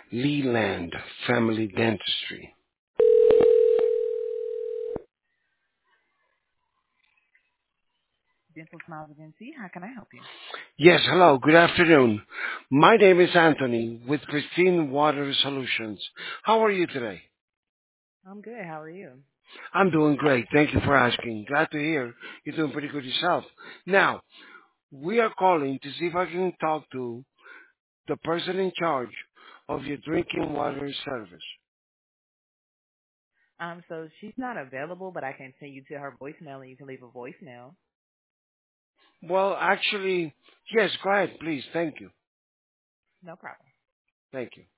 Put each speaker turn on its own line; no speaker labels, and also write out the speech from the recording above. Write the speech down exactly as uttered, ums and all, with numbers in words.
Leland Family Dentistry.
Dental Smiles Agency. How can I help you?
Yes, hello, good afternoon. My name is Anthony with Christine Water Solutions. How are you today?
I'm good. How are you?
I'm doing great. Thank you for asking. Glad to hear you're doing pretty good yourself. Now, we are calling to see if I can talk to the person in charge of your drinking water service.
Um, so she's not available, but I can send you to her voicemail and you can leave a voicemail.
Well, actually, yes, go ahead, please. Thank you.
No problem.
Thank you.